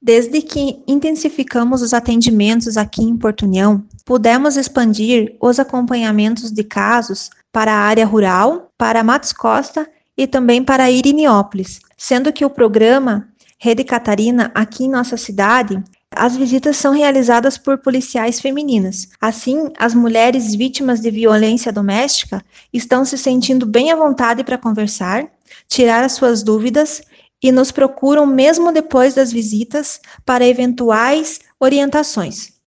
Desde que intensificamos os atendimentos aqui em Porto União, pudemos expandir os acompanhamentos de casos para a área rural, para Matos Costa e também para Iriniópolis, sendo que o programa Rede Catarina, aqui em nossa cidade, as visitas são realizadas por policiais femininas. Assim, as mulheres vítimas de violência doméstica estão se sentindo bem à vontade para conversar, tirar as suas dúvidas e nos procuram mesmo depois das visitas para eventuais orientações.